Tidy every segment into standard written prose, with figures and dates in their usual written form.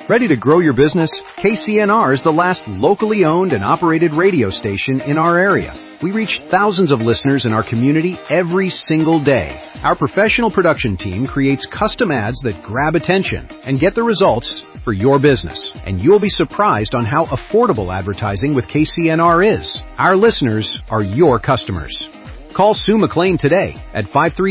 Ready to grow your business? KCNR is the last locally owned and operated radio station in our area. We reach thousands of listeners in our community every single day. Our professional production team creates custom ads that grab attention and get the results for your business. And you'll be surprised on how affordable advertising with KCNR is. Our listeners are your customers. Call Sue McLean today at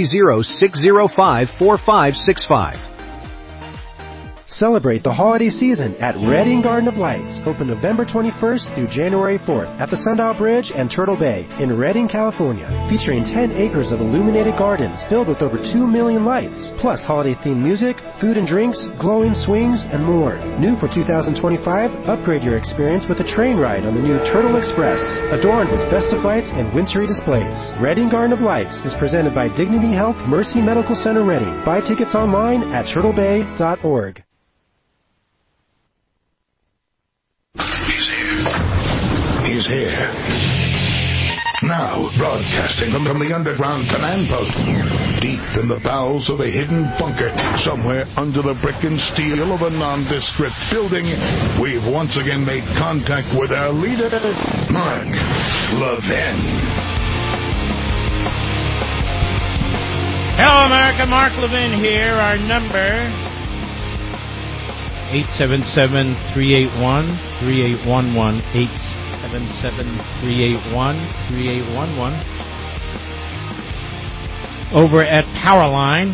530-605-4565. Celebrate the holiday season at Redding Garden of Lights, open November 21st through January 4th at the Sundial Bridge and Turtle Bay in Redding, California, featuring 10 acres of illuminated gardens filled with over 2 million lights, plus holiday-themed music, food and drinks, glowing swings, and more. New for 2025, upgrade your experience with a train ride on the new Turtle Express, adorned with festive lights and wintry displays. Redding Garden of Lights is presented by Dignity Health Mercy Medical Center Redding. Buy tickets online at turtlebay.org. He's here. Now, broadcasting from the underground command post, deep in the bowels of a hidden bunker, somewhere under the brick and steel of a nondescript building, we've once again made contact with our leader, Mark Levin. Hello, America. Mark Levin here. Our number, 877-381-3811, 877-381-3811. Over at Powerline,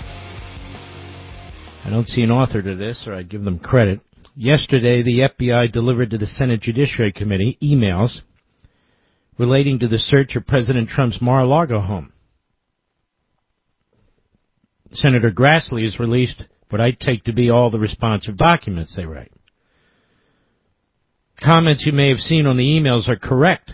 I don't see an author to this, or I'd give them credit. Yesterday, the FBI delivered to the Senate Judiciary Committee emails relating to the search of President Trump's Mar-a-Lago home. Senator Grassley has released what I take to be all the responsive documents they write. Comments you may have seen on the emails are correct.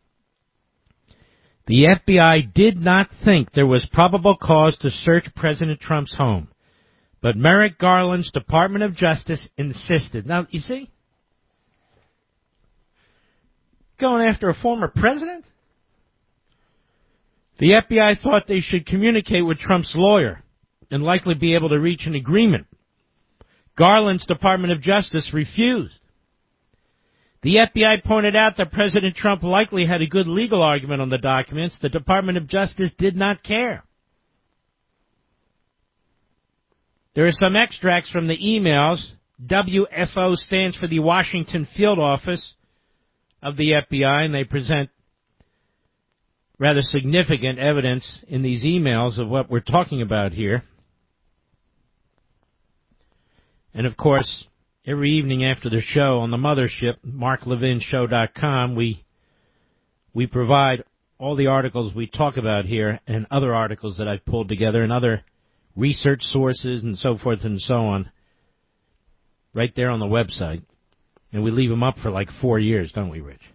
The FBI did not think there was probable cause to search President Trump's home, but Merrick Garland's Department of Justice insisted. Now, you see? Going after a former president? The FBI thought they should communicate with Trump's lawyer and likely be able to reach an agreement. Garland's Department of Justice refused. The FBI pointed out that President Trump likely had a good legal argument on the documents. The Department of Justice did not care. There are some extracts from the emails. WFO stands for the Washington Field Office of the FBI, and they present rather significant evidence in these emails of what we're talking about here. And, of course, every evening after the show on the mothership, MarkLevinShow.com, we provide all the articles we talk about here and other articles that I've pulled together and other research sources and so forth and so on right there on the website. And we leave them up for like 4 years, don't we, Rich?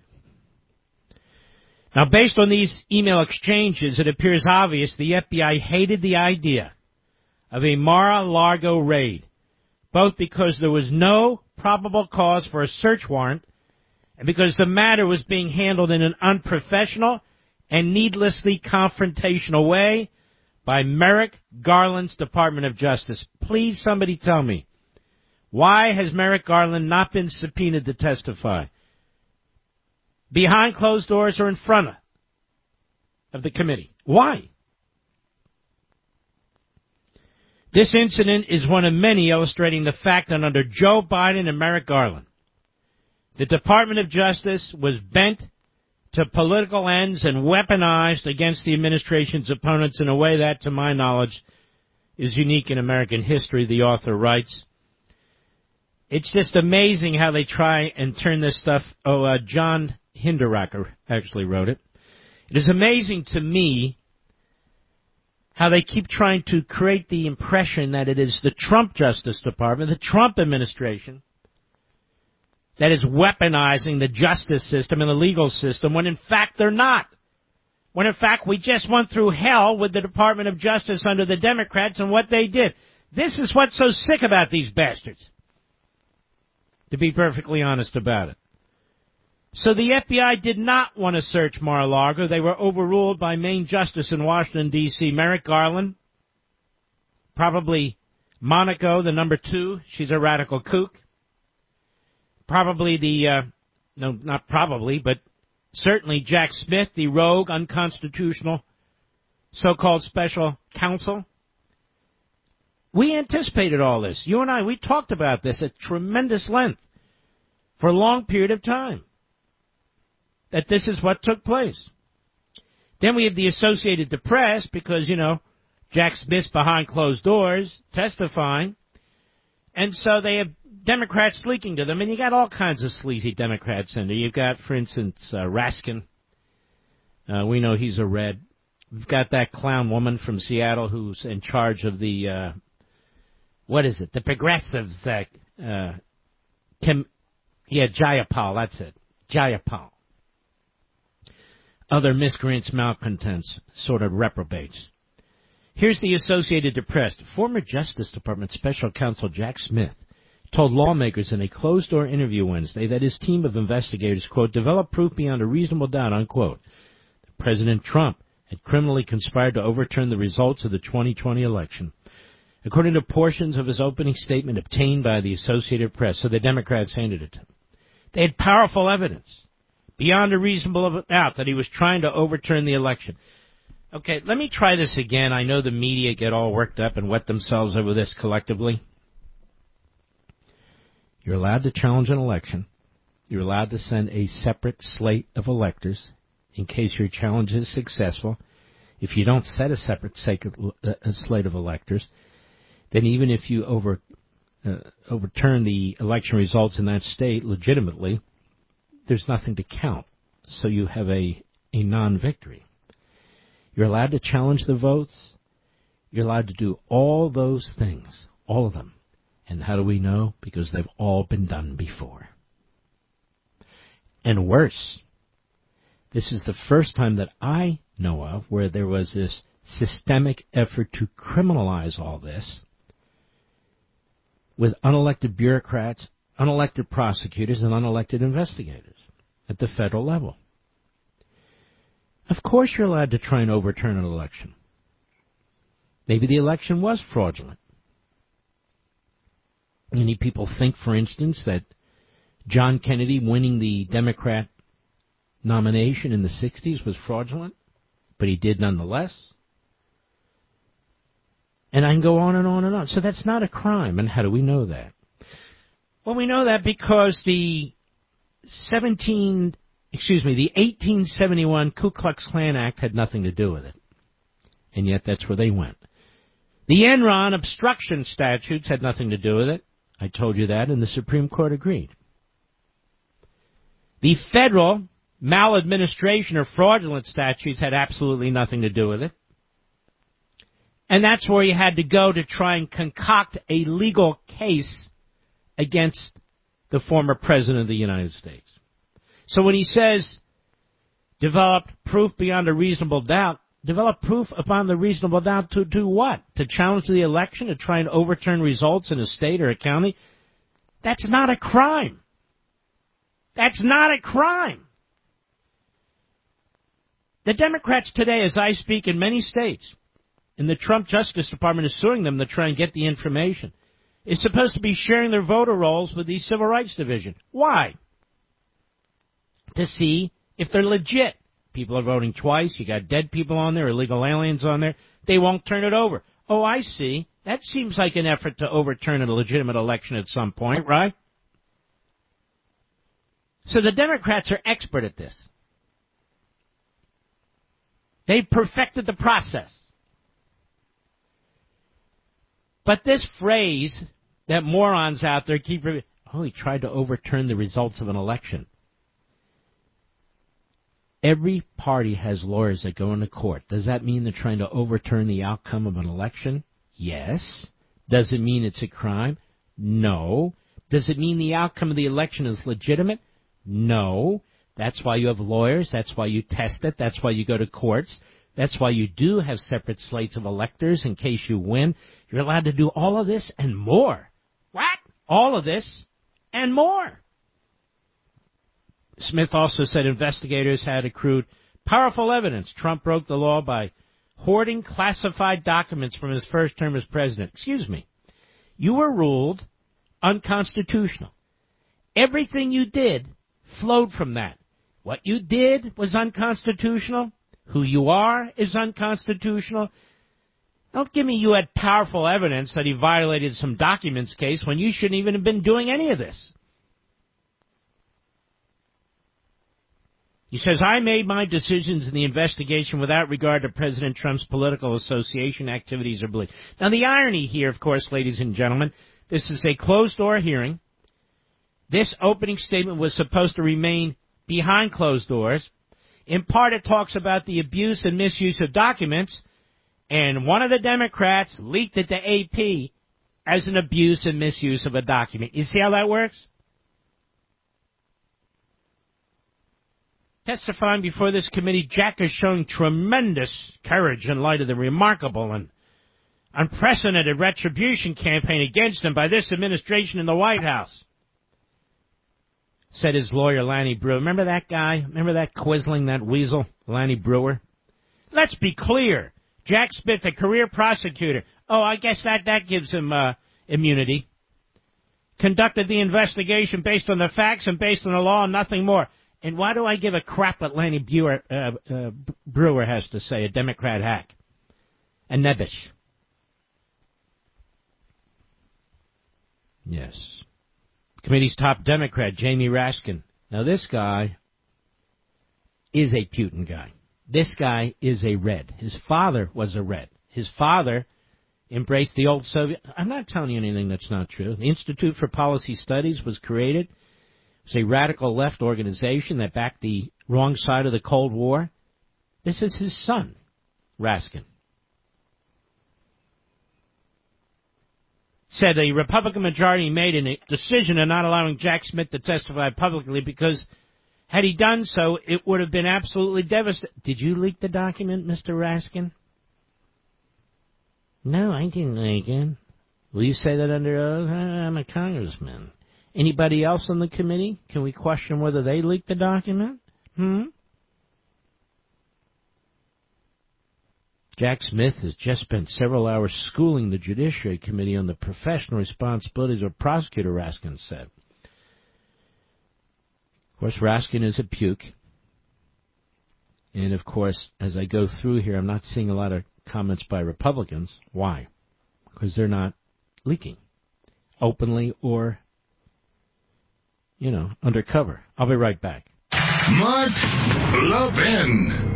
Now, based on these email exchanges, it appears obvious the FBI hated the idea of a Mar-a-Lago raid, both because there was no probable cause for a search warrant and because the matter was being handled in an unprofessional and needlessly confrontational way by Merrick Garland's Department of Justice. Please, somebody tell me, why has Merrick Garland not been subpoenaed to testify? Behind closed doors or in front of the committee? Why? This incident is one of many illustrating the fact that under Joe Biden and Merrick Garland, the Department of Justice was bent to political ends and weaponized against the administration's opponents in a way that, to my knowledge, is unique in American history, the author writes. It's just amazing how they try and turn this stuff. John Hinderaker actually wrote it. It is amazing to me how they keep trying to create the impression that it is the Trump Justice Department, the Trump administration, that is weaponizing the justice system and the legal system, when in fact they're not. When in fact we just went through hell with the Department of Justice under the Democrats and what they did. This is what's so sick about these bastards, to be perfectly honest about it. So the FBI did not want to search Mar-a-Lago. They were overruled by Main Justice in Washington, D.C., Merrick Garland. Probably Monaco, the number 2. She's a radical kook. certainly Jack Smith, the rogue, unconstitutional, so-called special counsel. We anticipated all this. You and I, we talked about this at tremendous length for a long period of time, that this is what took place. Then we have the Associated Press because, Jack Smith's behind closed doors testifying. And so they have Democrats leaking to them. And you got all kinds of sleazy Democrats in there. You've got, for instance, Raskin. We know he's a red. We've got that clown woman from Seattle who's in charge of the, the progressives. Jayapal, that's it. Jayapal. Other miscreants, malcontents, sort of reprobates. Here's the Associated Press. Former Justice Department Special Counsel Jack Smith told lawmakers in a closed-door interview Wednesday that his team of investigators, quote, developed proof beyond a reasonable doubt, unquote, that President Trump had criminally conspired to overturn the results of the 2020 election. According to portions of his opening statement obtained by the Associated Press, so the Democrats handed it to him, they had powerful evidence beyond a reasonable doubt that he was trying to overturn the election. Okay, let me try this again. I know the media get all worked up and wet themselves over this collectively. You're allowed to challenge an election. You're allowed to send a separate slate of electors in case your challenge is successful. If you don't set a separate slate of electors, then even if you overturn the election results in that state legitimately, there's nothing to count. So you have a non-victory. You're allowed to challenge the votes. You're allowed to do all those things, all of them. And how do we know? Because they've all been done before. And worse, this is the first time that I know of where there was this systemic effort to criminalize all this with unelected bureaucrats, unelected prosecutors, and unelected investigators at the federal level. Of course you're allowed to try and overturn an election. Maybe the election was fraudulent. Many people think, for instance, that John Kennedy winning the Democrat nomination in the 60s was fraudulent, but he did nonetheless. And I can go on and on and on. So that's not a crime. And how do we know that? Well, we know that because the 1871 Ku Klux Klan Act had nothing to do with it. And yet that's where they went. The Enron obstruction statutes had nothing to do with it. I told you that, and the Supreme Court agreed. The federal maladministration or fraudulent statutes had absolutely nothing to do with it. And that's where you had to go to try and concoct a legal case against the former president of the United States. So when he says, developed proof beyond a reasonable doubt, develop proof upon the reasonable doubt to do what? To challenge the election, to try and overturn results in a state or a county? That's not a crime. That's not a crime. The Democrats today, as I speak, in many states, and the Trump Justice Department is suing them to try and get the information, is supposed to be sharing their voter rolls with the Civil Rights Division. Why? To see if they're legit. People are voting twice. You got dead people on there, illegal aliens on there. They won't turn it over. Oh, I see. That seems like an effort to overturn a legitimate election at some point, right? So the Democrats are expert at this. They've perfected the process. But this phrase that morons out there keep repeating, he tried to overturn the results of an election. Every party has lawyers that go into court. Does that mean they're trying to overturn the outcome of an election? Yes. Does it mean it's a crime? No. Does it mean the outcome of the election is legitimate? No. That's why you have lawyers. That's why you test it. That's why you go to courts. That's why you do have separate slates of electors in case you win. You're allowed to do all of this and more. What? All of this and more. Smith also said investigators had accrued powerful evidence Trump broke the law by hoarding classified documents from his first term as president. Excuse me. You were ruled unconstitutional. Everything you did flowed from that. What you did was unconstitutional. Who you are is unconstitutional. Don't give me you had powerful evidence that he violated some documents case when you shouldn't even have been doing any of this. He says, I made my decisions in the investigation without regard to President Trump's political association activities or beliefs. Now, the irony here, of course, ladies and gentlemen, this is a closed-door hearing. This opening statement was supposed to remain behind closed doors. In part, it talks about the abuse and misuse of documents, and one of the Democrats leaked it to AP as an abuse and misuse of a document. You see how that works? Testifying before this committee, Jack is showing tremendous courage in light of the remarkable and unprecedented retribution campaign against him by this administration in the White House, said his lawyer, Lanny Brewer. Remember that guy? Remember that Quisling, that weasel, Lanny Brewer? Let's be clear. Jack Smith, a career prosecutor. Oh, I guess that gives him immunity. Conducted the investigation based on the facts and based on the law and nothing more. And why do I give a crap what Lanny Brewer has to say, a Democrat hack? A nebbish. Yes. Committee's top Democrat, Jamie Raskin. Now, this guy is a Putin guy. This guy is a red. His father was a red. His father embraced the old Soviet. I'm not telling you anything that's not true. The Institute for Policy Studies was created. It's a radical left organization that backed the wrong side of the Cold War. This is his son, Raskin. Said the Republican majority made a decision of not allowing Jack Smith to testify publicly because had he done so, it would have been absolutely devastating. Did you leak the document, Mr. Raskin? No, I didn't leak it. Will you say that under oath? I'm a congressman. Anybody else on the committee? Can we question whether they leaked the document? Jack Smith has just spent several hours schooling the Judiciary Committee on the professional responsibilities of prosecutor, Raskin said. Of course, Raskin is a puke. And, of course, as I go through here, I'm not seeing a lot of comments by Republicans. Why? Because they're not leaking openly or, undercover. I'll be right back. Mark Levin.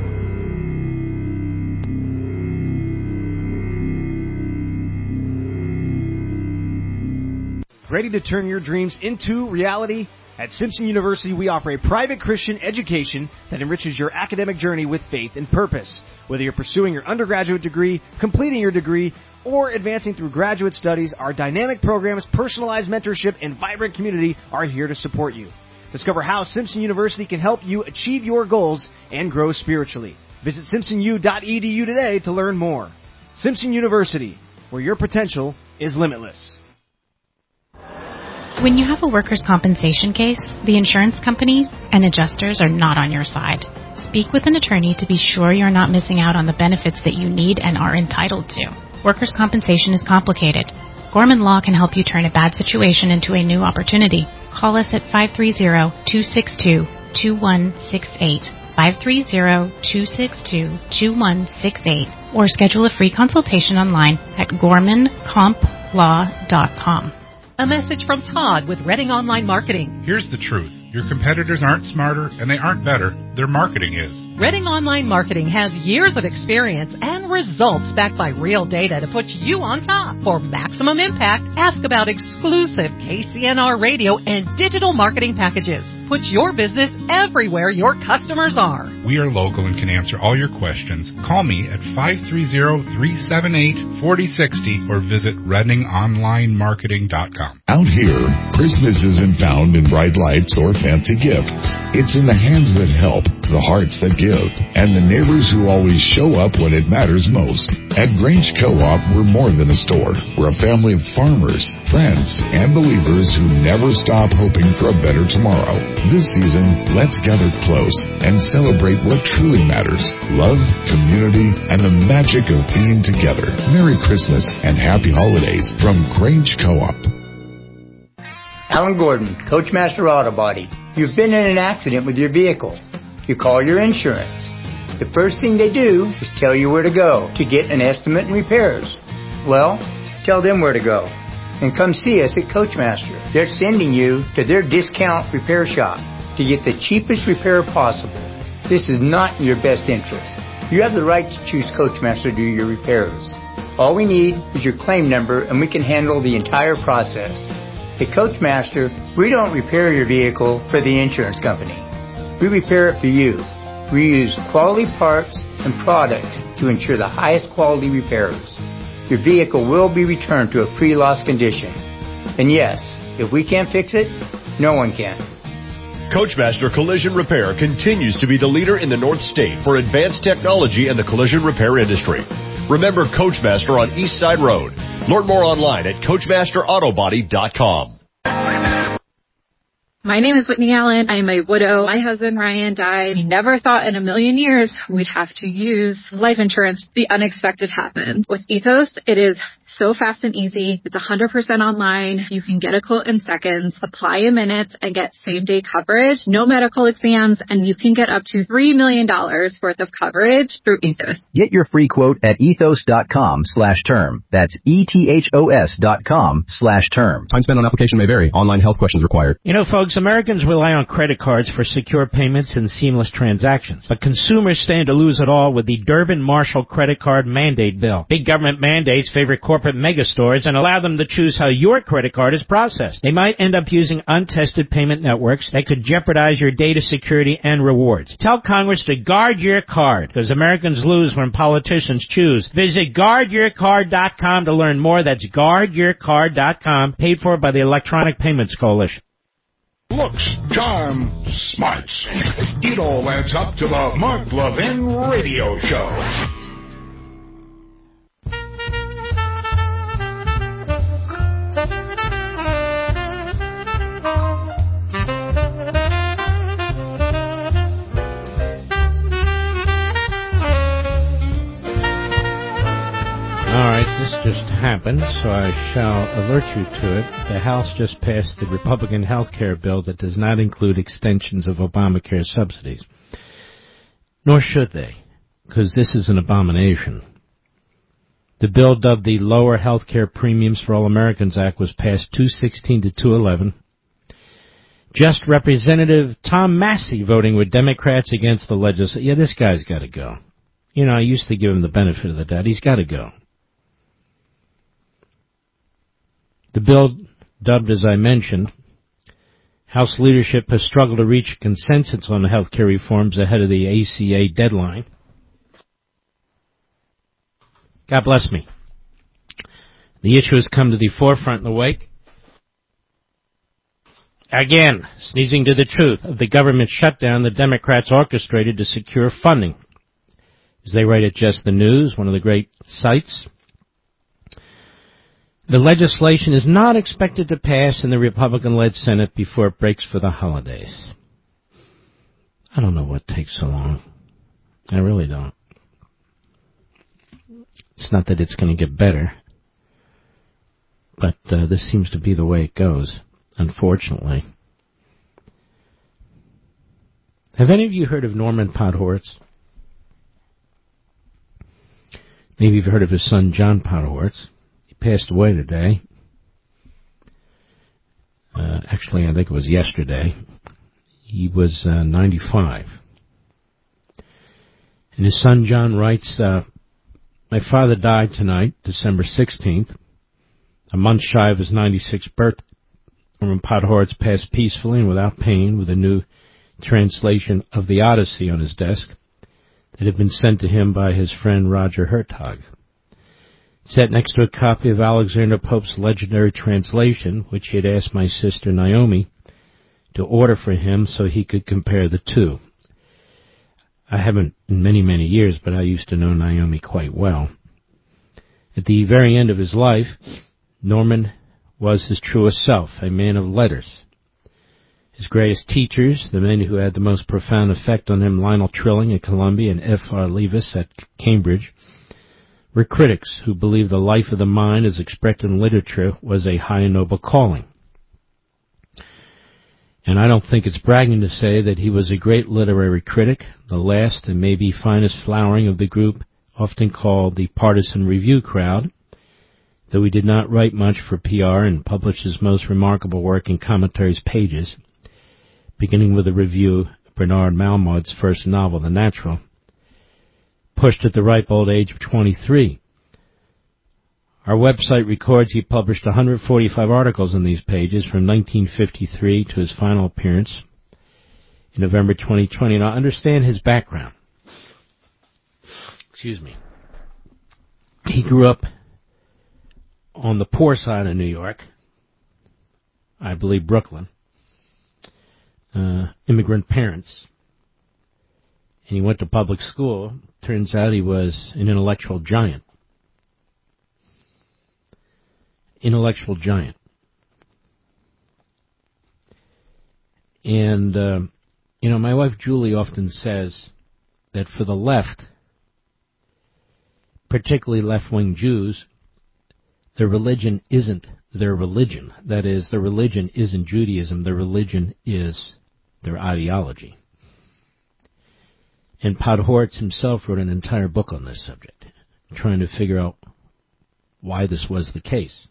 Ready to turn your dreams into reality? At Simpson University, we offer a private Christian education that enriches your academic journey with faith and purpose. Whether you're pursuing your undergraduate degree, completing your degree, or advancing through graduate studies, our dynamic programs, personalized mentorship, and vibrant community are here to support you. Discover how Simpson University can help you achieve your goals and grow spiritually. Visit simpsonu.edu today to learn more. Simpson University, where your potential is limitless. When you have a workers' compensation case, the insurance companies and adjusters are not on your side. Speak with an attorney to be sure you're not missing out on the benefits that you need and are entitled to. Workers' compensation is complicated. Gorman Law can help you turn a bad situation into a new opportunity. Call us at 530-262-2168, 530-262-2168, or schedule a free consultation online at gormancomplaw.com. A message from Todd with Reading Online Marketing. Here's the truth. Your competitors aren't smarter and they aren't better. Their marketing is. Reading Online Marketing has years of experience and results backed by real data to put you on top. For maximum impact, ask about exclusive KCNR radio and digital marketing packages. Put your business everywhere your customers are. We are local and can answer all your questions. Call me at 530-378-4060 or visit ReadingonlineMarketing.com. Out here, Christmas isn't found in bright lights or fancy gifts. It's in the hands that help, the hearts that give, and the neighbors who always show up when it matters most. At Grange Co-op, we're more than a store. We're a family of farmers, friends, and believers who never stop hoping for a better tomorrow. This season, let's gather close and celebrate what truly matters: love, community, and the magic of being together. Merry Christmas and Happy Holidays from Grange Co-op. Alan Gordon, Coachmaster Auto Body. You've been in an accident with your vehicle. You call your insurance. The first thing they do is tell you where to go to get an estimate and repairs. Well, tell them where to go. And come see us at Coachmaster. They're sending you to their discount repair shop to get the cheapest repair possible. This is not in your best interest. You have the right to choose Coachmaster to do your repairs. All we need is your claim number and we can handle the entire process. At Coachmaster, we don't repair your vehicle for the insurance company. We repair it for you. We use quality parts and products to ensure the highest quality repairs. Your vehicle will be returned to a pre-loss condition. And yes, if we can't fix it, no one can. Coachmaster Collision Repair continues to be the leader in the North State for advanced technology in the collision repair industry. Remember Coachmaster on East Side Road. Learn more online at CoachmasterAutobody.com. My name is Whitney Allen. I'm a widow. My husband, Ryan, died. We never thought in a million years we'd have to use life insurance. The unexpected happened. With Ethos, it is so fast and easy. It's 100% online. You can get a quote in seconds, apply in minutes, and get same-day coverage. No medical exams, and you can get up to $3 million worth of coverage through Ethos. Get your free quote at ethos.com/term. That's ETHOS.com/term. Time spent on application may vary. Online health questions required. You know, folks, Americans rely on credit cards for secure payments and seamless transactions. But consumers stand to lose it all with the Durbin-Marshall credit card mandate bill. Big government mandates favor corporate megastores and allow them to choose how your credit card is processed. They might end up using untested payment networks that could jeopardize your data security and rewards. Tell Congress to guard your card, because Americans lose when politicians choose. Visit guardyourcard.com to learn more. That's guardyourcard.com, paid for by the Electronic Payments Coalition. Looks, charm, smarts. It all adds up to the Mark Levin Radio Show. All right, this just happened, so I shall alert you to it. The House just passed the Republican health care bill that does not include extensions of Obamacare subsidies. Nor should they, because this is an abomination. The bill, dubbed the Lower Health Care Premiums for All Americans Act, was passed 216 to 211. Just Representative Tom Massey voting with Democrats against the legislation. Yeah, this guy's got to go. You know, I used to give him the benefit of the doubt. He's got to go. The bill, dubbed, as I mentioned, House leadership has struggled to reach a consensus on the health care reforms ahead of the ACA deadline. God bless me. The issue has come to the forefront in the wake, again, sneezing to the truth, of the government shutdown the Democrats orchestrated to secure funding. As they write at Just the News, one of the great sites, the legislation is not expected to pass in the Republican-led Senate before it breaks for the holidays. I don't know what takes so long. I really don't. It's not that it's going to get better, but this seems to be the way it goes, unfortunately. Have any of you heard of Norman Podhoretz? Maybe you've heard of his son, John Podhoretz. He passed away today. Actually, I think it was yesterday. He was 95. And his son, John, writes, my father died tonight, December 16th, a month shy of his 96th birthday. Norman Podhoretz passed peacefully and without pain, with a new translation of the Odyssey on his desk that had been sent to him by his friend Roger Hertog. It sat next to a copy of Alexander Pope's legendary translation, which he had asked my sister Naomi to order for him so he could compare the two. I haven't in many, many years, but I used to know Naomi quite well. At the very end of his life, Norman was his truest self, a man of letters. His greatest teachers, the men who had the most profound effect on him, Lionel Trilling at Columbia and F.R. Leavis at Cambridge, were critics who believed the life of the mind as expressed in literature was a high and noble calling. And I don't think it's bragging to say that he was a great literary critic, the last and maybe finest flowering of the group, often called the partisan review crowd, though he did not write much for PR and published his most remarkable work in Commentaries pages, beginning with a review of Bernard Malamud's first novel, The Natural, pushed at the ripe old age of 23. Our website records he published 145 articles in these pages from 1953 to his final appearance in November 2020. Now, understand his background. Excuse me. He grew up on the poor side of New York, I believe Brooklyn, immigrant parents, and he went to public school. Turns out he was an intellectual giant. Intellectual giant. And, my wife Julie often says that for the left, particularly left-wing Jews, their religion isn't their religion. That is, their religion isn't Judaism. Their religion is their ideology. And Podhoretz himself wrote an entire book on this subject, trying to figure out why this was the case.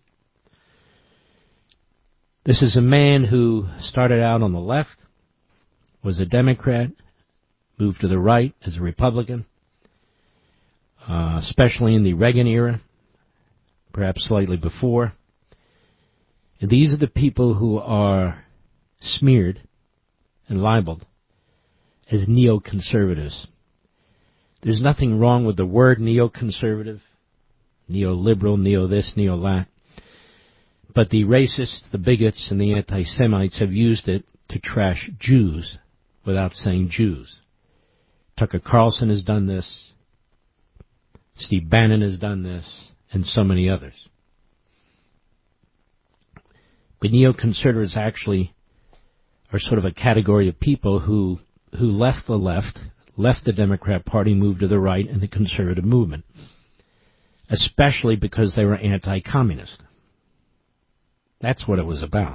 This is a man who started out on the left, was a Democrat, moved to the right as a Republican, especially in the Reagan era, perhaps slightly before. And these are the people who are smeared and libeled as neoconservatives. There's nothing wrong with the word neoconservative, neoliberal, neo-this, neo-that. But the racists, the bigots, and the anti-Semites have used it to trash Jews without saying Jews. Tucker Carlson has done this. Steve Bannon has done this. And so many others. But neoconservatives actually are sort of a category of people who left the left, left the Democrat Party, moved to the right in the conservative movement, especially because they were anti-communist. That's what it was about.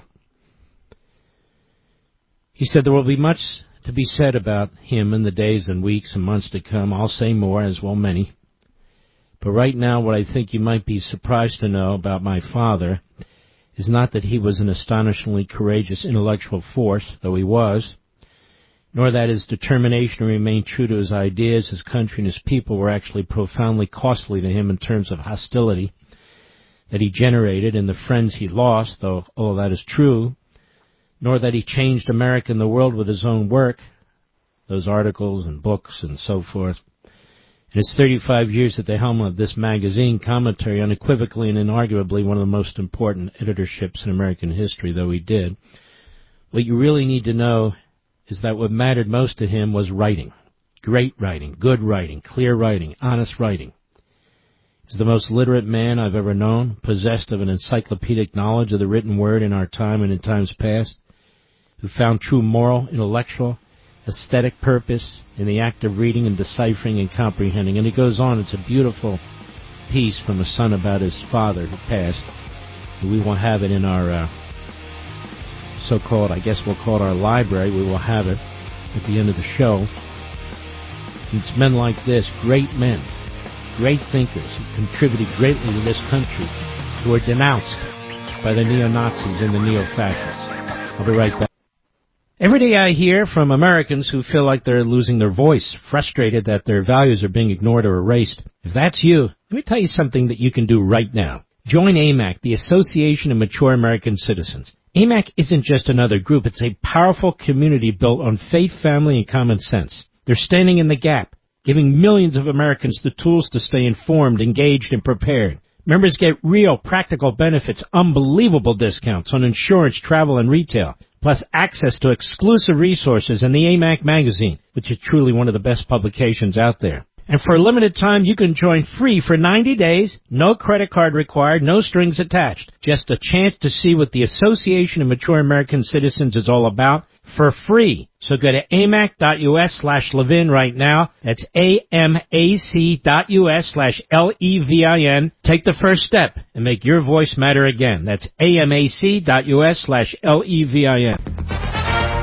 He said there will be much to be said about him in the days and weeks and months to come. I'll say more, as will many. But right now, what I think you might be surprised to know about my father is not that he was an astonishingly courageous intellectual force, though he was, nor that his determination to remain true to his ideas, his country, and his people were actually profoundly costly to him in terms of hostility that he generated and the friends he lost, though all of that is true, nor that he changed America and the world with his own work, those articles and books and so forth. In his 35 years at the helm of this magazine, Commentary, unequivocally and inarguably one of the most important editorships in American history, though he did, what you really need to know is that what mattered most to him was writing. Great writing, good writing, clear writing, honest writing. He's the most literate man I've ever known, possessed of an encyclopedic knowledge of the written word in our time and in times past, who found true moral, intellectual, aesthetic purpose in the act of reading and deciphering and comprehending. And he goes on, it's a beautiful piece from a son about his father who passed. We won't have it in our so-called, I guess we'll call it our library. We will have it at the end of the show. It's men like this, great men, great thinkers who contributed greatly to this country, who were denounced by the neo-Nazis and the neo-fascists. I'll be right back. Every day I hear from Americans who feel like they're losing their voice, frustrated that their values are being ignored or erased. If that's you, let me tell you something that you can do right now. Join AMAC, the Association of Mature American Citizens. AMAC isn't just another group. It's a powerful community built on faith, family, and common sense. They're standing in the gap, giving millions of Americans the tools to stay informed, engaged, and prepared. Members get real, practical benefits, unbelievable discounts on insurance, travel, and retail, plus access to exclusive resources in the AMAC magazine, which is truly one of the best publications out there. And for a limited time, you can join free for 90 days, no credit card required, no strings attached. Just a chance to see what the Association of Mature American Citizens is all about for free. So go to amac.us/Levin right now. That's amac.us/LEVIN. Take the first step and make your voice matter again. That's amac.us/LEVIN.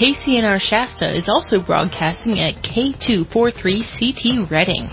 KCNR Shasta is also broadcasting at K243CT Reading.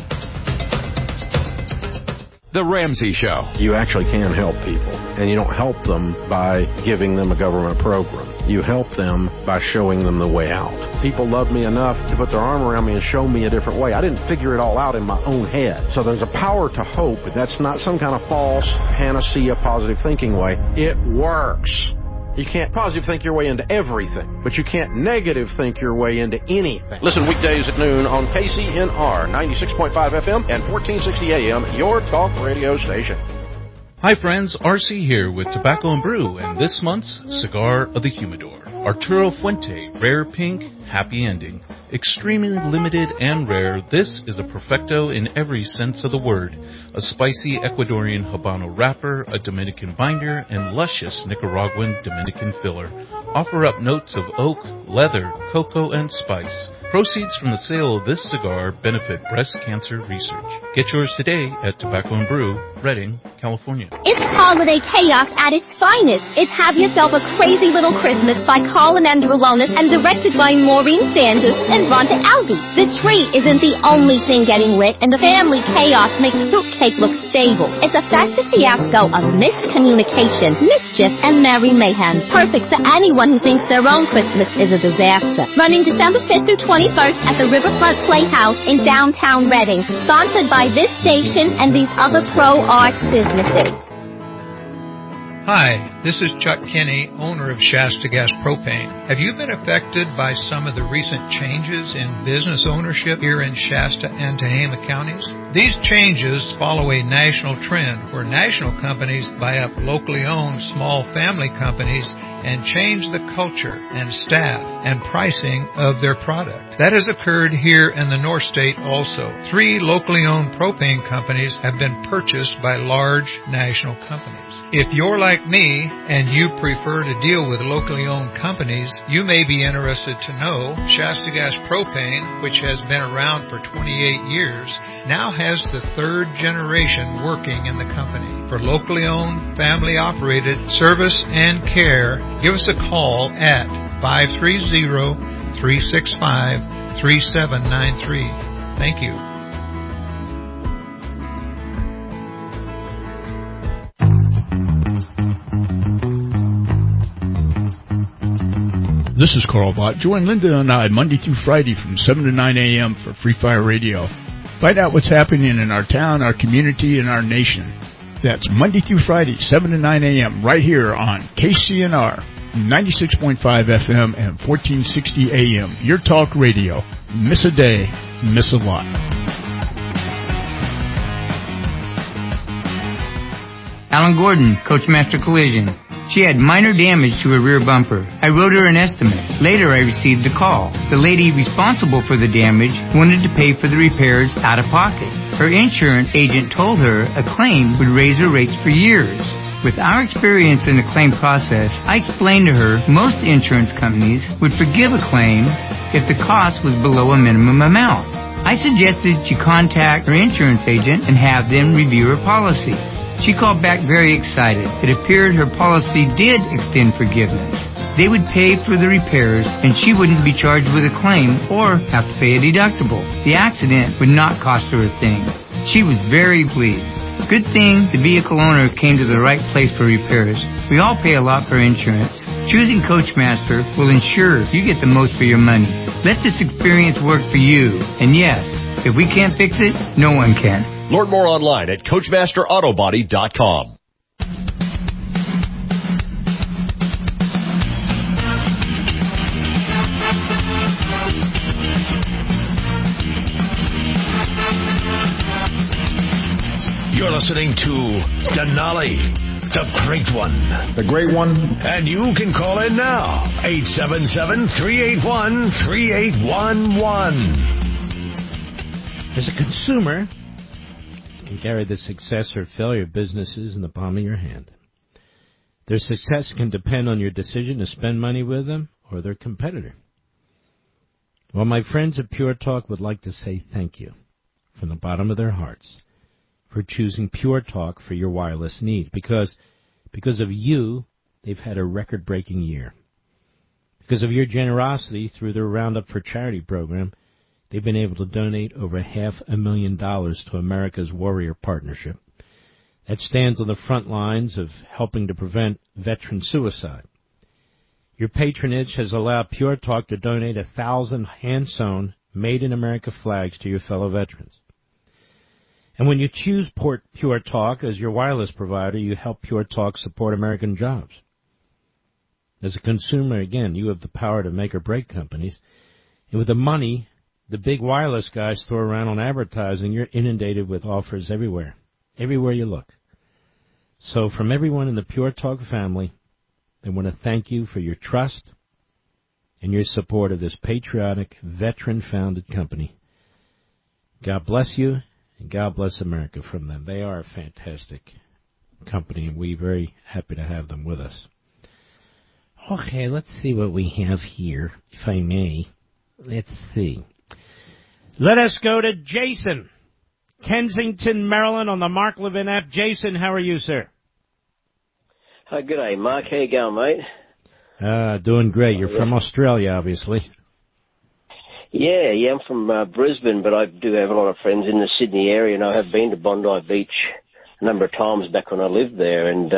The Ramsey Show. You actually can help people, and you don't help them by giving them a government program. You help them by showing them the way out. People love me enough to put their arm around me and show me a different way. I didn't figure it all out in my own head. So there's a power to hope, but that's not some kind of false panacea positive thinking way. It works. You can't positive think your way into everything, but you can't negative think your way into anything. Listen weekdays at noon on KCNR 96.5 FM and 1460 AM, your talk radio station. Hi friends, RC here with Tobacco and Brew and this month's Cigar of the Humidor. Arturo Fuente, Rare Pink, Happy Ending. Extremely limited and rare, this is a perfecto in every sense of the word. A spicy Ecuadorian Habano wrapper, a Dominican binder, and luscious Nicaraguan Dominican filler. Offer up notes of oak, leather, cocoa, and spice. Proceeds from the sale of this cigar benefit breast cancer research. Get yours today at Tobacco and Brew, Redding, California. It's holiday chaos at its finest. It's Have Yourself a Crazy Little Christmas by Colin Androlonis and directed by Maureen Sanders and Rhonda Albee. The tree isn't the only thing getting lit, and the family chaos makes fruitcake look stable. It's a festive fiasco of miscommunication, mischief, and merry mayhem. Perfect for anyone who thinks their own Christmas is a disaster. Running December 5th through 21st at the Riverfront Playhouse in downtown Reading. Sponsored by this station and these other pro-arts businesses. Hi, this is Chuck Kinney, owner of Shasta Gas Propane. Have you been affected by some of the recent changes in business ownership here in Shasta and Tehama counties? These changes follow a national trend where national companies buy up locally owned small family companies and change the culture and staff and pricing of their product. That has occurred here in the North State also. 3 locally owned propane companies have been purchased by large national companies. If you're like me and you prefer to deal with locally owned companies, you may be interested to know Shasta Gas Propane, which has been around for 28 years, now has the 3rd generation working in the company. For locally owned, family operated service and care, give us a call at 530-365-3793. Thank you. This is Carl Vaught. Join Linda and I Monday through Friday from 7 to 9 a.m. for Free Fire Radio. Find out what's happening in our town, our community, and our nation. That's Monday through Friday, 7 to 9 a.m. right here on KCNR 96.5 FM and 1460 AM. Your talk radio. Miss a day, miss a lot. Alan Gordon, Coachmaster Collision. She had minor damage to her rear bumper. I wrote her an estimate. Later, I received a call. The lady responsible for the damage wanted to pay for the repairs out of pocket. Her insurance agent told her a claim would raise her rates for years. With our experience in the claim process, I explained to her most insurance companies would forgive a claim if the cost was below a minimum amount. I suggested she contact her insurance agent and have them review her policy. She called back very excited. It appeared her policy did extend forgiveness. They would pay for the repairs, and she wouldn't be charged with a claim or have to pay a deductible. The accident would not cost her a thing. She was very pleased. Good thing the vehicle owner came to the right place for repairs. We all pay a lot for insurance. Choosing Coachmaster will ensure you get the most for your money. Let this experience work for you. And yes, if we can't fix it, no one can. Learn more online at CoachmasterAutobody.com. You're listening to Denali, the Great One. The Great One. And you can call in now, 877-381-3811. As a consumer, you carry the success or failure of businesses in the palm of your hand. Their success can depend on your decision to spend money with them or their competitor. Well, my friends at Pure Talk would like to say thank you from the bottom of their hearts for choosing Pure Talk for your wireless needs. Because of you, they've had a record-breaking year. Because of your generosity through their Roundup for Charity program, they've been able to donate over $500,000 to America's Warrior Partnership. That stands on the front lines of helping to prevent veteran suicide. Your patronage has allowed Pure Talk to donate 1,000 hand-sewn, made-in-America flags to your fellow veterans. And when you choose Pure Talk as your wireless provider, you help Pure Talk support American jobs. As a consumer, again, you have the power to make or break companies. And with the money the big wireless guys throw around on advertising, you're inundated with offers everywhere you look. So from everyone in the Pure Talk family, I want to thank you for your trust and your support of this patriotic, veteran-founded company. God bless you, and God bless America from them. They are a fantastic company, and we're very happy to have them with us. Okay, let's see what we have here, if I may. Let's see. Let us go to Jason, Kensington, Maryland, on the Mark Levin app. Jason, how are you, sir? Good day, Mark. How you going, mate? Doing great. You're from Australia, obviously. Yeah, I'm from Brisbane, but I do have a lot of friends in the Sydney area, and I have been to Bondi Beach a number of times back when I lived there, and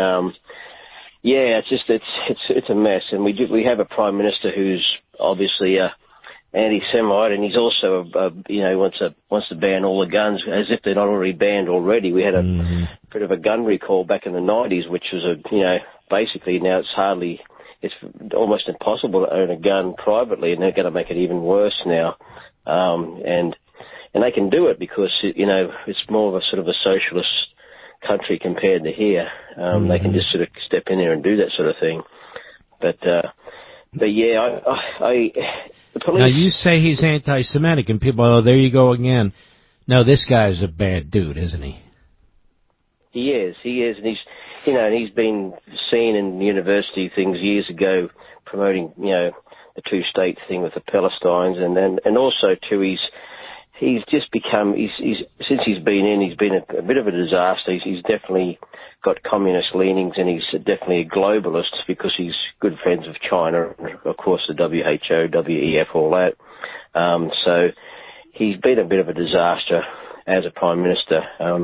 it's a mess, and we have a Prime Minister who's obviously anti-Semite, and he's also wants to ban all the guns as if they're not already banned already. We had a bit of a gun recall back in the 90s, which was basically now it's almost impossible to own a gun privately, and they're going to make it even worse now. And they can do it because it's more of a sort of a socialist country compared to here. They can just sort of step in there and do that sort of thing. But yeah, the police. Now you say he's anti-Semitic, and people, there you go again. No, this guy's a bad dude, isn't he? He is, and he's been seen in university things years ago promoting, the two-state thing with the Palestinians, and also too, he's just become, since he's been a bit of a disaster. He's definitely got communist leanings, and he's definitely a globalist because he's good friends with China, of course, the WHO, WEF, all that. So he's been a bit of a disaster as a Prime Minister.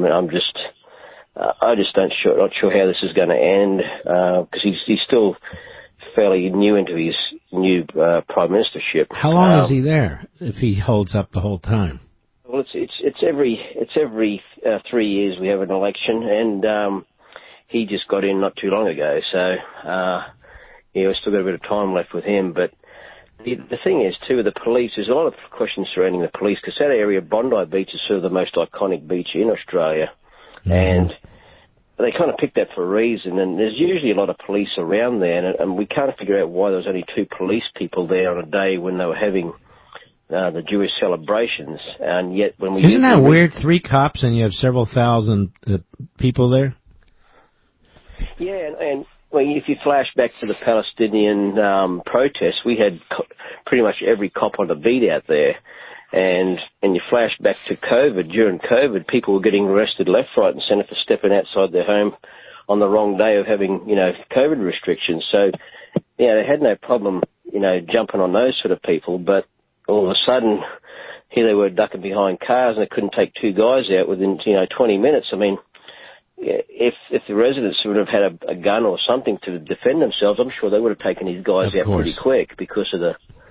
I just not sure how this is going to end, because he's still fairly new into his new Prime Ministership. How long is he there, if he holds up the whole time? Well, it's every 3 years we have an election, and he just got in not too long ago, so we've still got a bit of time left with him. But the thing is, too, the police, there's a lot of questions surrounding the police, because that area, Bondi Beach, is sort of the most iconic beach in Australia. And they kind of picked that for a reason, and there's usually a lot of police around there, and we can't figure out why there was only 2 police people there on a day when they were having the Jewish celebrations, and yet when we... Isn't that weird, 3 cops and you have several thousand people there? Yeah, and well, if you flash back to the Palestinian protests, we had pretty much every cop on the beat out there. And you flash back to COVID. During COVID, people were getting arrested left, right, and centre for stepping outside their home on the wrong day of having, COVID restrictions. So, they had no problem, jumping on those sort of people. But all of a sudden, here they were ducking behind cars, and they couldn't take 2 guys out within, 20 minutes. I mean, if the residents would have had a gun or something to defend themselves, I'm sure they would have taken these guys out pretty quick because of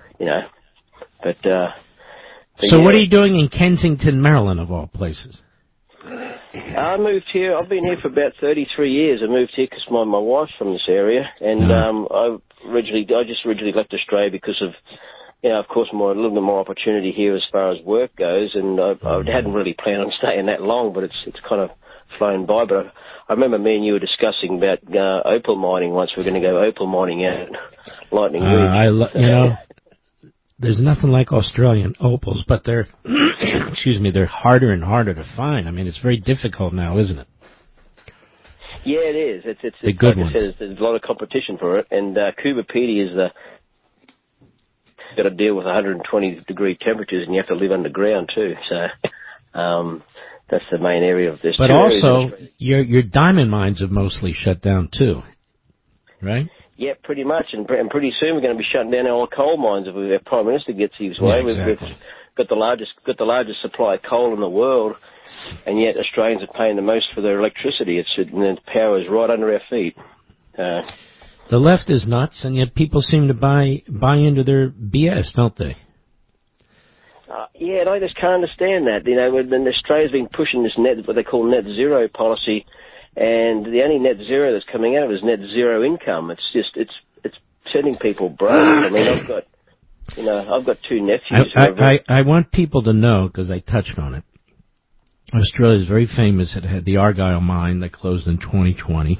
the, So what are you doing in Kensington, Maryland, of all places? I moved here. I've been here for about 33 years. I moved here because my wife's from this area, and I just originally left Australia because of, of course, a little bit more opportunity here as far as work goes, and I hadn't really planned on staying that long, but it's kind of flown by. But I remember me and you were discussing about opal mining once. We're going to go opal mining out at Lightning Ridge. There's nothing like Australian opals, but they're, they're harder and harder to find. I mean, it's very difficult now, isn't it? Yeah, it is. It's the good like I said, there's a lot of competition for it, and Coober Pedy is got to deal with 120-degree temperatures, and you have to live underground too. So that's the main area of this. But also, your diamond mines have mostly shut down too, right? Yeah, pretty much, and pretty soon we're going to be shutting down all coal mines if our Prime Minister gets his way. Yeah, exactly. We've got the largest supply of coal in the world, and yet Australians are paying the most for their electricity. And the power is right under our feet. The left is nuts, and yet people seem to buy into their BS, don't they? Yeah, and I just can't understand that. You know, when Australia's been pushing this what they call net zero policy, and the only net zero that's coming out of it is net zero income. It's setting people broke. I mean, I've got two nephews. I want people to know, because I touched on it. Australia is very famous. It had the Argyle mine that closed in 2020.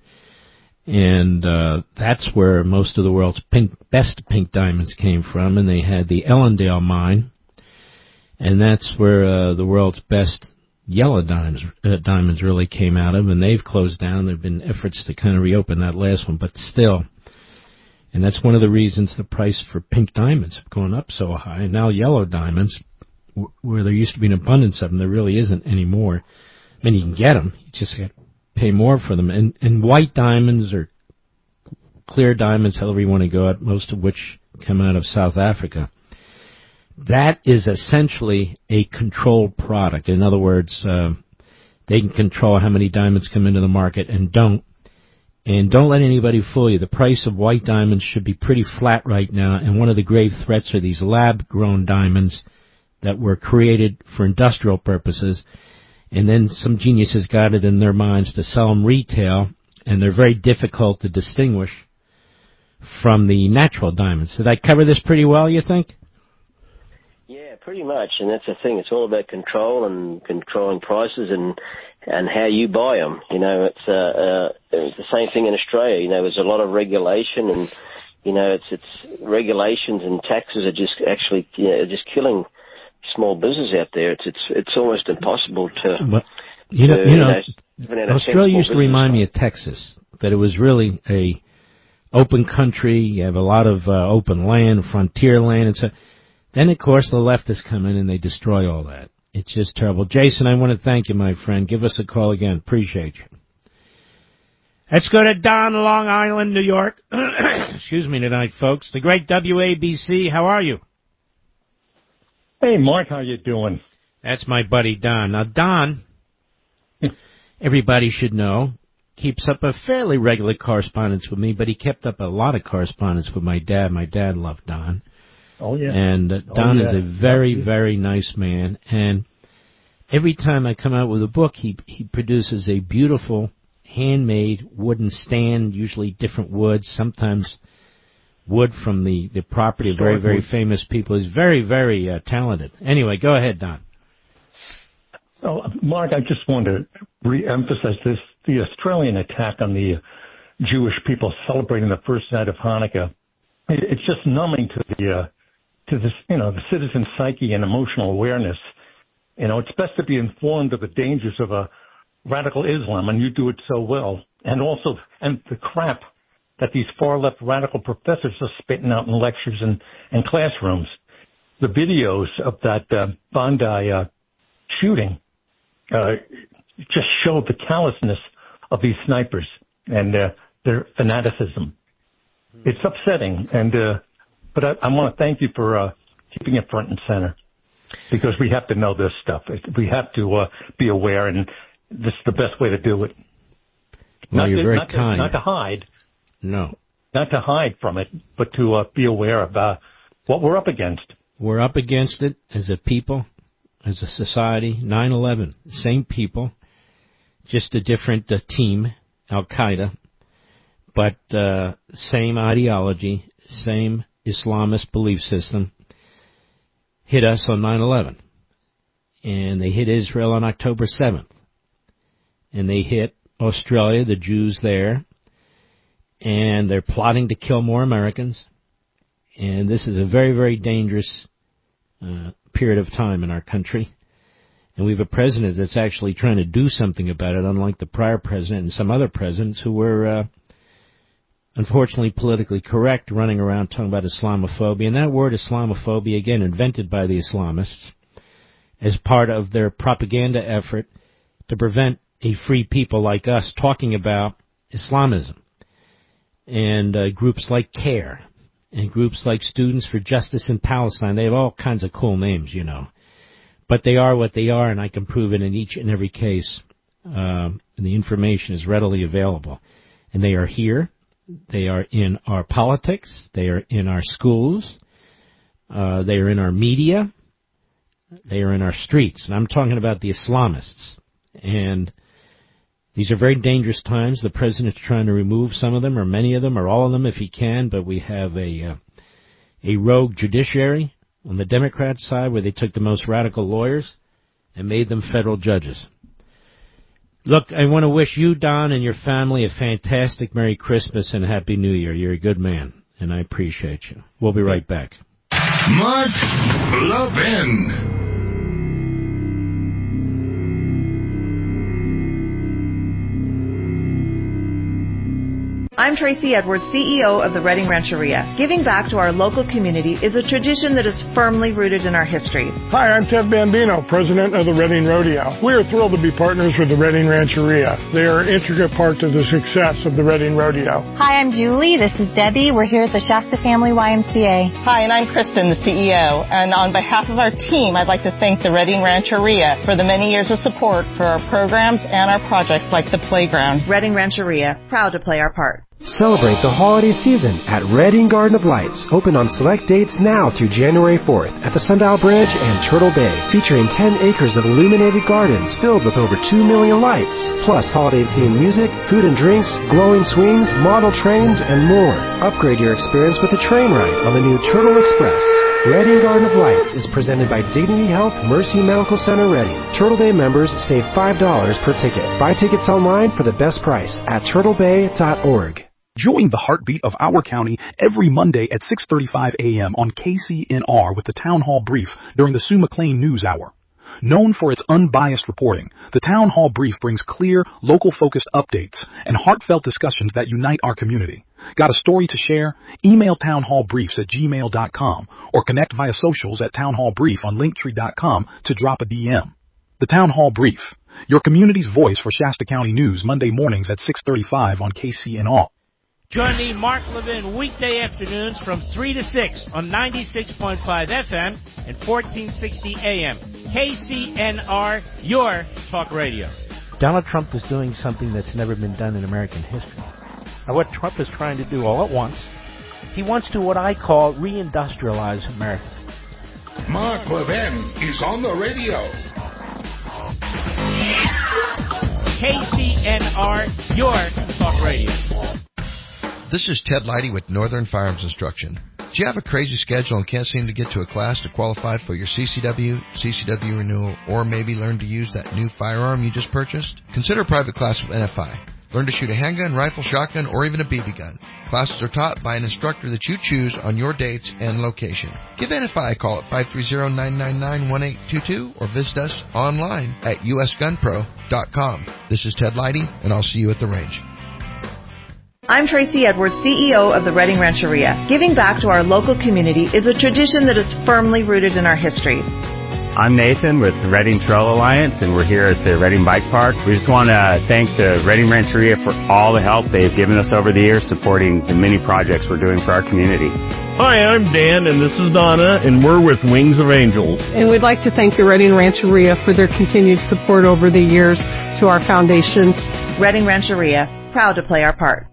And that's where most of the world's best pink diamonds came from. And they had the Ellendale mine. And that's where the world's best yellow diamonds really came out of. And they've closed down. There have been efforts to kind of reopen that last one. But still, and that's one of the reasons the price for pink diamonds have gone up so high. And now yellow diamonds, where there used to be an abundance of them, there really isn't anymore. I mean, you can get them. You just got to pay more for them. And white diamonds or clear diamonds, however you want to go at, most of which come out of South Africa. That is essentially a controlled product. In other words, they can control how many diamonds come into the market and don't. And don't let anybody fool you. The price of white diamonds should be pretty flat right now, and one of the grave threats are these lab-grown diamonds that were created for industrial purposes, and then some geniuses got it in their minds to sell them retail, and they're very difficult to distinguish from the natural diamonds. Did I cover this pretty well, you think? Yeah, pretty much, and that's the thing. It's all about control and controlling prices and how you buy them. You know, it's the same thing in Australia. You know, there's a lot of regulation, and you know, it's regulations and taxes are just actually just killing small business out there. It's almost impossible to. Well, Australia used to remind me of Texas, that it was really a open country. You have a lot of open land, frontier land, and so. Then, of course, the leftists come in and they destroy all that. It's just terrible. Jason, I want to thank you, my friend. Give us a call again. Appreciate you. Let's go to Don, Long Island, New York. Excuse me tonight, folks. The great WABC. How are you? Hey, Mark. How you doing? That's my buddy, Don. Now, Don, everybody should know, keeps up a fairly regular correspondence with me, but he kept up a lot of correspondence with my dad. My dad loved Don. Oh, yeah. And Don is a very, very nice man. And every time I come out with a book, he produces a beautiful handmade wooden stand, usually different woods, sometimes wood from the property of very, very famous people. He's very, very talented. Anyway, go ahead, Don. Oh, Mark, I just want to re-emphasize this. The Australian attack on the Jewish people celebrating the first night of Hanukkah, it's just numbing to this, the citizen psyche and emotional awareness. It's best to be informed of the dangers of a radical Islam, and you do it so well. And the crap that these far-left radical professors are spitting out in lectures and classrooms. The videos of that Bondi shooting just show the callousness of these snipers and their fanaticism. It's upsetting, but I want to thank you for keeping it front and center, because we have to know this stuff. We have to be aware, and this is the best way to do it. Well, you're very kind. Not to hide. No. Not to hide from it, but to be aware of what we're up against. We're up against it as a people, as a society. 9/11, same people, just a different team, Al-Qaeda, but same ideology, same Islamist belief system, hit us on 9/11. And they hit Israel on October 7th. And they hit Australia, the Jews there. And they're plotting to kill more Americans. And this is a very, very dangerous period of time in our country. And we have a president that's actually trying to do something about it, unlike the prior president and some other presidents who were unfortunately politically correct, running around talking about Islamophobia. And that word Islamophobia, again, invented by the Islamists as part of their propaganda effort to prevent a free people like us talking about Islamism. and groups like CARE and groups like Students for Justice in Palestine. They have all kinds of cool names, you know. But they are what they are, and I can prove it in each and every case. And the information is readily available. And they are here. They are in our politics. They are in our schools. They are in our media. They are in our streets. And I'm talking about the Islamists. And these are very dangerous times. The president's trying to remove some of them, or many of them, or all of them if he can. But we have a rogue judiciary on the Democrat side where they took the most radical lawyers and made them federal judges. Look, I want to wish you, Don, and your family a fantastic Merry Christmas and Happy New Year. You're a good man, and I appreciate you. We'll be right back. Mark Levin. I'm Tracy Edwards, CEO of the Reading Rancheria. Giving back to our local community is a tradition that is firmly rooted in our history. Hi, I'm Ted Bambino, president of the Reading Rodeo. We are thrilled to be partners with the Reading Rancheria. They are an intricate part of the success of the Reading Rodeo. Hi, I'm Julie. This is Debbie. We're here at the Shasta Family YMCA. Hi, and I'm Kristen, the CEO. And on behalf of our team, I'd like to thank the Reading Rancheria for the many years of support for our programs and our projects like the playground. Reading Rancheria, proud to play our part. Celebrate the holiday season at Reading Garden of Lights, open on select dates now through January 4th at the Sundial Bridge and Turtle Bay, featuring 10 acres of illuminated gardens filled with over 2 million lights, plus holiday-themed music, food and drinks, glowing swings, model trains, and more. Upgrade your experience with a train ride on the new Turtle Express. Reading Garden of Lights is presented by Dignity Health Mercy Medical Center Reading. Turtle Bay members save $5 per ticket. Buy tickets online for the best price at turtlebay.org. Join the heartbeat of our county every Monday at 6:35 a.m. on KCNR with the Town Hall Brief during the Sue McLean News Hour. Known for its unbiased reporting, the Town Hall Brief brings clear, local-focused updates and heartfelt discussions that unite our community. Got a story to share? Email townhallbriefs@gmail.com or connect via socials at townhallbrief on linktree.com to drop a DM. The Town Hall Brief, your community's voice for Shasta County news, Monday mornings at 6:35 on KCNR. Join me, Mark Levin, weekday afternoons from 3 to 6 on 96.5 FM and 1460 AM. KCNR, your talk radio. Donald Trump is doing something that's never been done in American history. Now, what Trump is trying to do all at once, he wants to what I call reindustrialize America. Mark Levin is on the radio. KCNR, your talk radio. This is Ted Leidy with Northern Firearms Instruction. Do you have a crazy schedule and can't seem to get to a class to qualify for your CCW renewal, or maybe learn to use that new firearm you just purchased? Consider a private class with NFI. Learn to shoot a handgun, rifle, shotgun, or even a BB gun. Classes are taught by an instructor that you choose on your dates and location. Give NFI a call at 530-999-1822 or visit us online at usgunpro.com. This is Ted Leidy, and I'll see you at the range. I'm Tracy Edwards, CEO of the Reading Rancheria. Giving back to our local community is a tradition that is firmly rooted in our history. I'm Nathan with the Reading Trail Alliance, and we're here at the Reading Bike Park. We just want to thank the Reading Rancheria for all the help they've given us over the years supporting the many projects we're doing for our community. Hi, I'm Dan, and this is Donna, and we're with Wings of Angels. And we'd like to thank the Reading Rancheria for their continued support over the years to our foundation. Reading Rancheria, proud to play our part.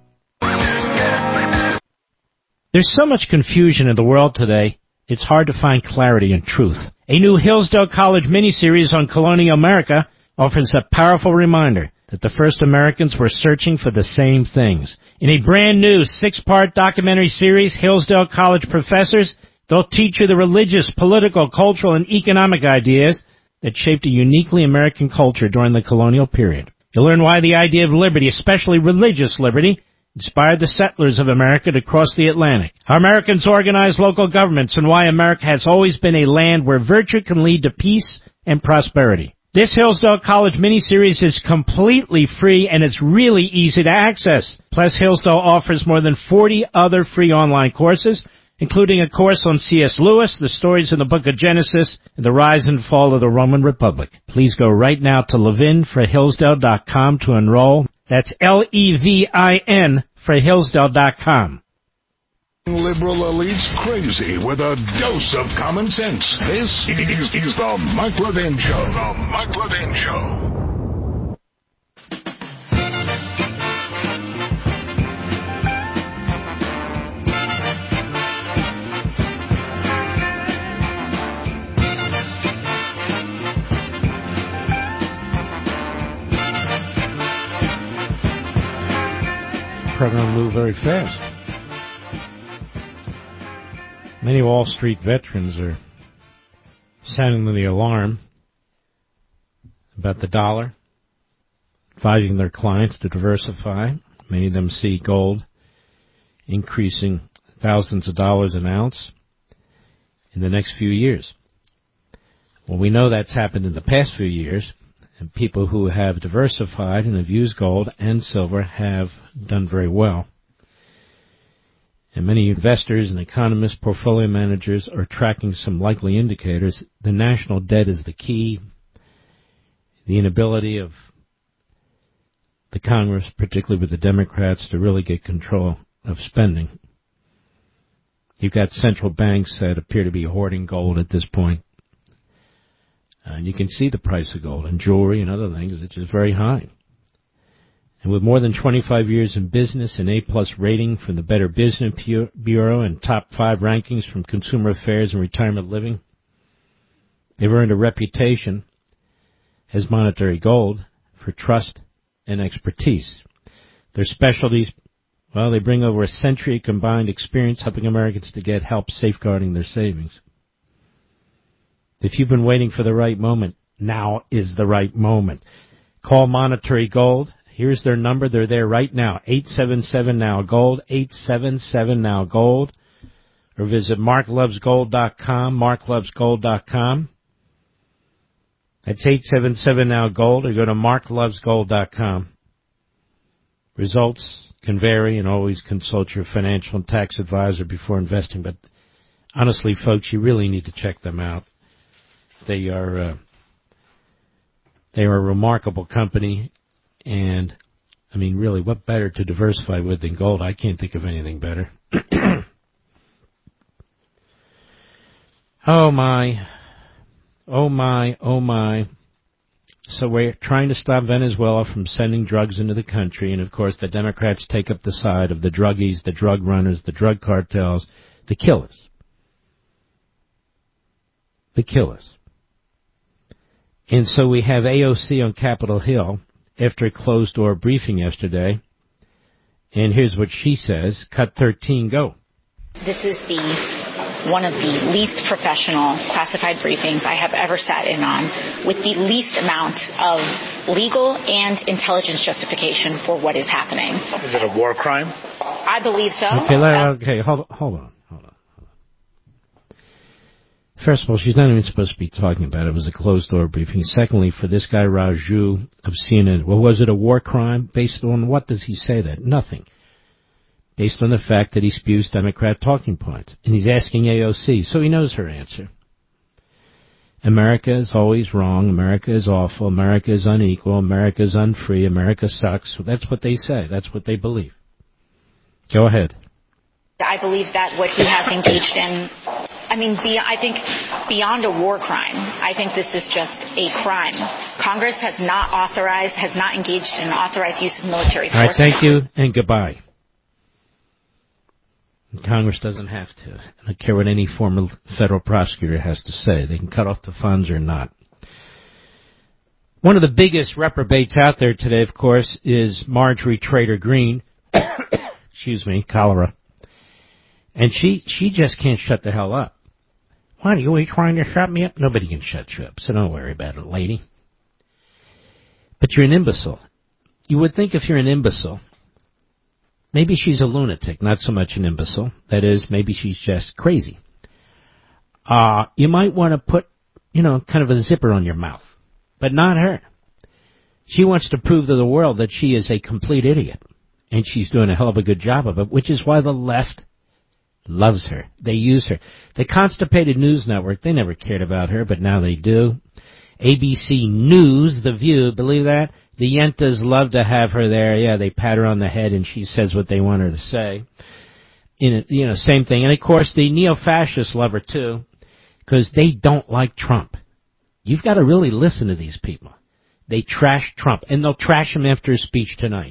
There's so much confusion in the world today, it's hard to find clarity and truth. A new Hillsdale College miniseries on colonial America offers a powerful reminder that the first Americans were searching for the same things. In a brand new 6-part documentary series, Hillsdale College professors, they'll teach you the religious, political, cultural, and economic ideas that shaped a uniquely American culture during the colonial period. You'll learn why the idea of liberty, especially religious liberty, inspired the settlers of America to cross the Atlantic, how Americans organized local governments, and why America has always been a land where virtue can lead to peace and prosperity. This Hillsdale College miniseries is completely free, and it's really easy to access. Plus, Hillsdale offers more than 40 other free online courses, including a course on C.S. Lewis, the stories in the book of Genesis, and the rise and fall of the Roman Republic. Please go right now to levinforhillsdale.com to enroll. That's LEVIN FreyHillsdale.com. Liberal elites crazy with a dose of common sense. This is the Mike Levin Show. The Mike Levin Show. Program moved very fast. Many Wall Street veterans are sounding the alarm about the dollar, advising their clients to diversify. Many of them see gold increasing thousands of dollars an ounce in the next few years. Well, we know that's happened in the past few years, and people who have diversified and have used gold and silver have done very well. And many investors and economists, portfolio managers are tracking some likely indicators. The national debt is the key. The inability of the Congress, particularly with the Democrats, to really get control of spending. You've got central banks that appear to be hoarding gold at this point. And you can see the price of gold and jewelry and other things, which is very high. And with more than 25 years in business, an A-plus rating from the Better Business Bureau and top 5 rankings from Consumer Affairs and Retirement Living, they've earned a reputation as Monetary Gold for trust and expertise. Their specialties, well, they bring over a century of combined experience helping Americans to get help safeguarding their savings. If you've been waiting for the right moment, now is the right moment. Call Monetary Gold. Here's their number. They're there right now. 877-NOW-GOLD, 877-NOW-GOLD. Or visit marklovesgold.com, marklovesgold.com. That's 877-NOW-GOLD, or go to marklovesgold.com. Results can vary, and always consult your financial and tax advisor before investing. But honestly, folks, you really need to check them out. They are a remarkable company. And, I mean, really, what better to diversify with than gold? I can't think of anything better. Oh, my. Oh, my. Oh, my. So we're trying to stop Venezuela from sending drugs into the country. And, of course, the Democrats take up the side of the druggies, the drug runners, the drug cartels, the killers. The killers. And so we have AOC on Capitol Hill after a closed-door briefing yesterday. And here's what she says. Cut 13, go. This is one of the least professional classified briefings I have ever sat in on, with the least amount of legal and intelligence justification for what is happening. Is it a war crime? I believe so. Okay, hold on. First of all, she's not even supposed to be talking about it. It was a closed-door briefing. Secondly, for this guy Raju of CNN, well, was it a war crime? Based on what does he say that? Nothing. Based on the fact that he spews Democrat talking points. And he's asking AOC, so he knows her answer. America is always wrong. America is awful. America is unequal. America is unfree. America sucks. That's what they say. That's what they believe. Go ahead. I believe that what he has engaged in, I think beyond a war crime, I think this is just a crime. Congress has not engaged in authorized use of military force. All right, thank you, and goodbye. Congress doesn't have to. I don't care what any former federal prosecutor has to say. They can cut off the funds or not. One of the biggest reprobates out there today, of course, is Marjorie Taylor Greene. Cholera. And she just can't shut the hell up. What, are you trying to shut me up? Nobody can shut you up, so don't worry about it, lady. But you're an imbecile. You would think if you're an imbecile, maybe she's a lunatic, not so much an imbecile. That is, maybe she's just crazy. You might want to put, kind of a zipper on your mouth. But not her. She wants to prove to the world that she is a complete idiot. And she's doing a hell of a good job of it, which is why the left loves her. They use her. The Constipated News Network, they never cared about her, but now they do. ABC News, The View, believe that? The Yentas love to have her there. Yeah, they pat her on the head and she says what they want her to say. Same thing. And, of course, the neo-fascists love her, too, because they don't like Trump. You've got to really listen to these people. They trash Trump, and they'll trash him after his speech tonight.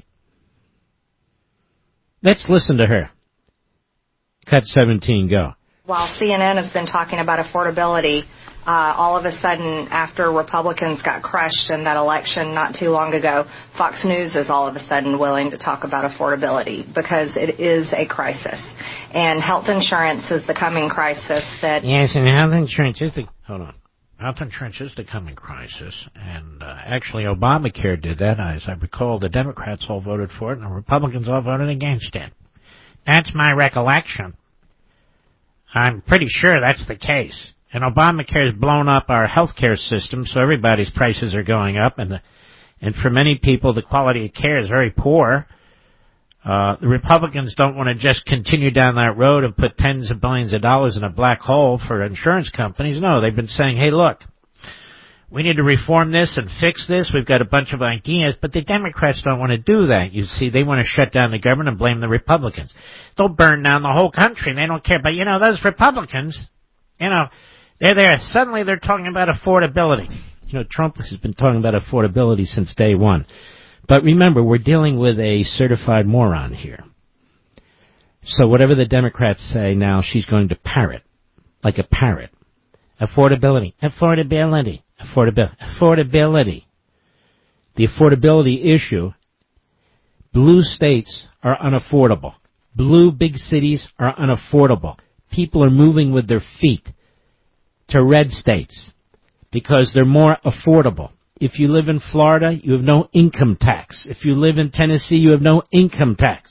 Let's listen to her. Cut 17, go. While CNN has been talking about affordability, all of a sudden, after Republicans got crushed in that election not too long ago, Fox News is all of a sudden willing to talk about affordability because it is a crisis. And health insurance is the coming crisis that... Yes, and health insurance is the... Hold on. Health insurance is the coming crisis, and actually Obamacare did that. As I recall, the Democrats all voted for it, and the Republicans all voted against it. That's my recollection. I'm pretty sure that's the case. And Obamacare has blown up our health care system, so everybody's prices are going up, and for many people, the quality of care is very poor. The Republicans don't want to just continue down that road and put tens of billions of dollars in a black hole for insurance companies. No, they've been saying, hey, look, we need to reform this and fix this. We've got a bunch of ideas, but the Democrats don't want to do that. You see, they want to shut down the government and blame the Republicans. They'll burn down the whole country, and they don't care. But, those Republicans, they're there. Suddenly they're talking about affordability. Trump has been talking about affordability since day one. But remember, we're dealing with a certified moron here. So whatever the Democrats say now, she's going to parrot, like a parrot. Affordability. The affordability issue, blue states are unaffordable. Blue big cities are unaffordable. People are moving with their feet to red states because they're more affordable. If you live in Florida, you have no income tax. If you live in Tennessee, you have no income tax.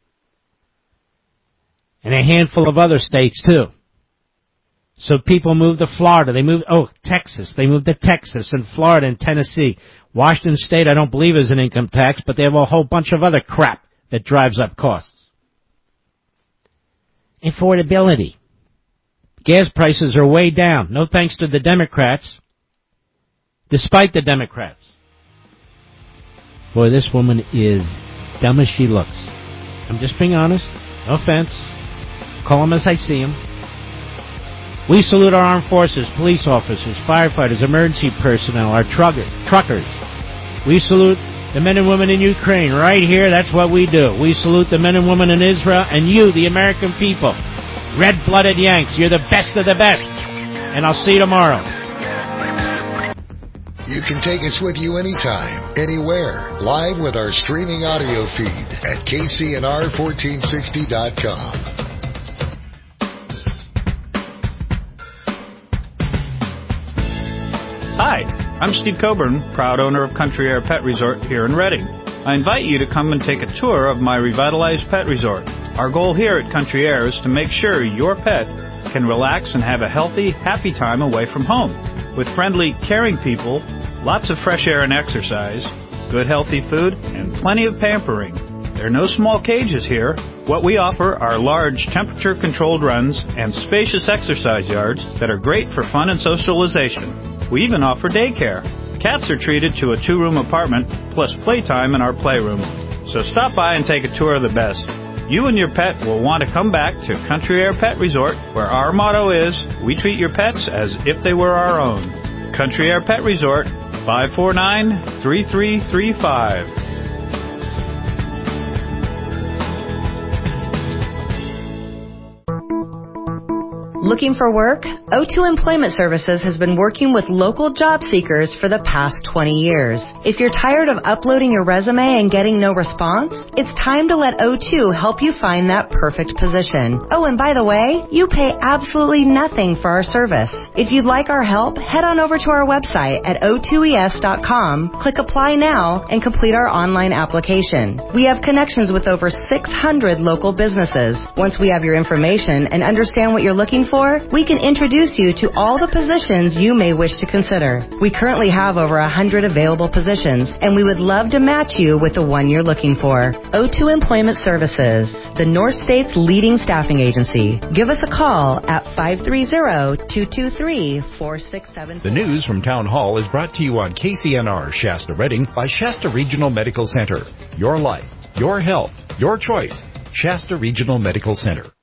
And a handful of other states, too. So people move to Florida. Texas. They move to Texas and Florida and Tennessee. Washington State, I don't believe, is an income tax, but they have a whole bunch of other crap that drives up costs. Affordability. Gas prices are way down. No thanks to the Democrats. Despite the Democrats. Boy, this woman is dumb as she looks. I'm just being honest. No offense. Call them as I see them. We salute our armed forces, police officers, firefighters, emergency personnel, our truckers. We salute the men and women in Ukraine right here. That's what we do. We salute the men and women in Israel and you, the American people. Red-blooded Yanks, you're the best of the best. And I'll see you tomorrow. You can take us with you anytime, anywhere, live with our streaming audio feed at KCNR1460.com. Hi, I'm Steve Coburn, proud owner of Country Air Pet Resort here in Reading. I invite you to come and take a tour of my revitalized pet resort. Our goal here at Country Air is to make sure your pet can relax and have a healthy, happy time away from home. With friendly, caring people, lots of fresh air and exercise, good healthy food, and plenty of pampering. There are no small cages here. What we offer are large temperature-controlled runs and spacious exercise yards that are great for fun and socialization. We even offer daycare. Cats are treated to a 2-room apartment plus playtime in our playroom. So stop by and take a tour of the best. You and your pet will want to come back to Country Air Pet Resort, where our motto is, we treat your pets as if they were our own. Country Air Pet Resort, 549-3335. Looking for work? O2 Employment Services has been working with local job seekers for the past 20 years. If you're tired of uploading your resume and getting no response, it's time to let O2 help you find that perfect position. Oh, and by the way, you pay absolutely nothing for our service. If you'd like our help, head on over to our website at o2es.com, click Apply Now, and complete our online application. We have connections with over 600 local businesses. Once we have your information and understand what you're looking for, for, we can introduce you to all the positions you may wish to consider. We currently have over 100 available positions, and we would love to match you with the one you're looking for. O2 Employment Services, the North State's leading staffing agency. Give us a call at 530-223-4673. The news from Town Hall is brought to you on KCNR Shasta Redding by Shasta Regional Medical Center. Your life, your health, your choice. Shasta Regional Medical Center.